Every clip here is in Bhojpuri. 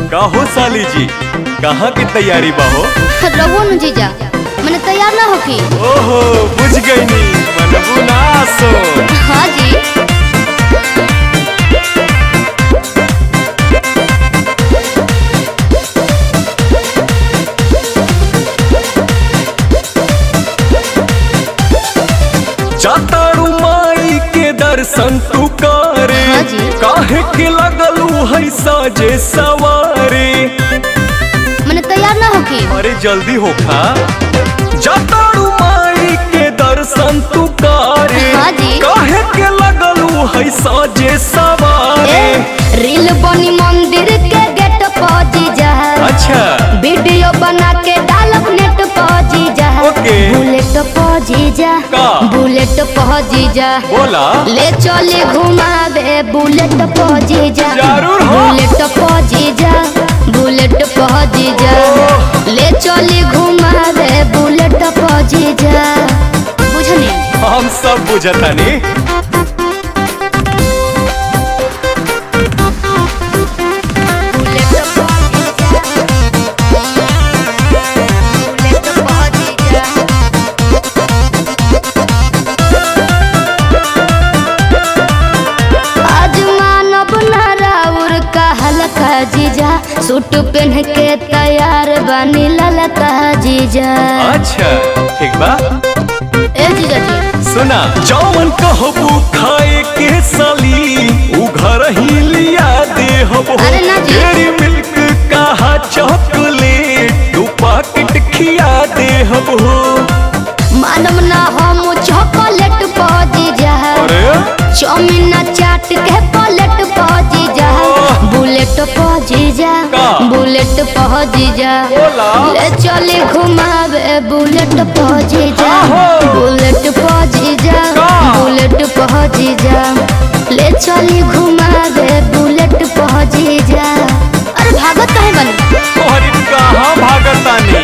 काहो साली जी, कहाँ की तैयारी बाहो? रहो न जीजा, मैंने तैयार ना होकी। ओहो बुझ गई नी, मनबू ना सो। हाँ जी। जातारू माई के दर्शन तू करे। हाँ जी। काहे के लगलू है साजे सवारे। मैंने तैयार ना होकी। अरे जल्दी होखा। जातारू माई के दर्शन तू करे। हाँ जी। काहे के लगलू है साजे सवारे। रील बनी मंदिर के गेट पर जीजा। अच्छा। वीडियो बना के डालब नेट पर जीजा। ओके। बुलेट पर जीजा। का? बुलेट पर जीजा। बोला। ले चले घुमावे बुलेट पर जीजा। जरूर हो। बुलेट पर जीजा। बुलेट पर जीजा। ले चले घुमावे बुलेट पर जीजा। बुझनी? हम सब बुझतानी। जीजा सूट पहन के तैयार बनी ललका जीजा। अच्छा ठीक बा। ए जीजा जी सुना, जौन कहबू खाए के साली उ घर ही लिया दे हबो। अरे ना जी। डेयरी मिल्क कहा चॉकलेट तू पैकेट खिया दे हबो। मानम ना हम चॉकलेट पा जीजा। अरे चाउमीन चाट के प्लेट पा जीजा। बुलेट पा जीजा। बुलेट पा जीजा। ले चले घुमावे बुलेट पा जीजा। बुलेट पा जीजा। बुलेट पा जीजा। ले चले घुमावे बुलेट पा जीजा। अरे भागत काहे बनी? अरे कहाँ भागतानी?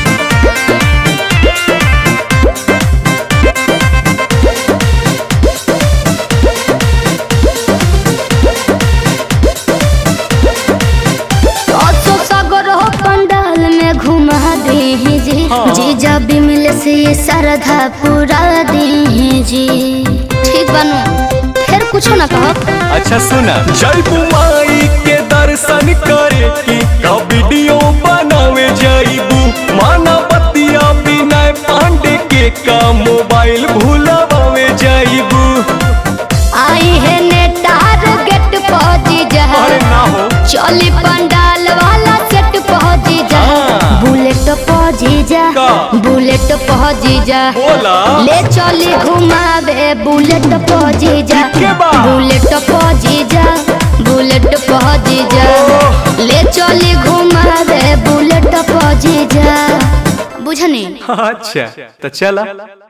जीजा बिमल से श्रद्धा पूरा दी जी। ठीक बनू, फिर कुछ ना कहो। अच्छा सुना, जयबू माई के दर्शन करे की का वीडियो बनावे जाइबू। माना बतिया बिना पांडे के का मोबाइल भूलावे जाइबू। आई है नेटार गेट पहुंची जा। अरे ना हो। चली पंडाल वाला सेट पहुंची जा। बुलेट पहुंची जा। बुलेट पहुंची जा। बोला। ले चली घुमावे बुलेट पहुंची जा। बुलेट पहुंची जा। बुलेट पहुंची जा। ले चली घुमावे बुलेट पहुंची जा। बुझनी? अच्छा तो चला।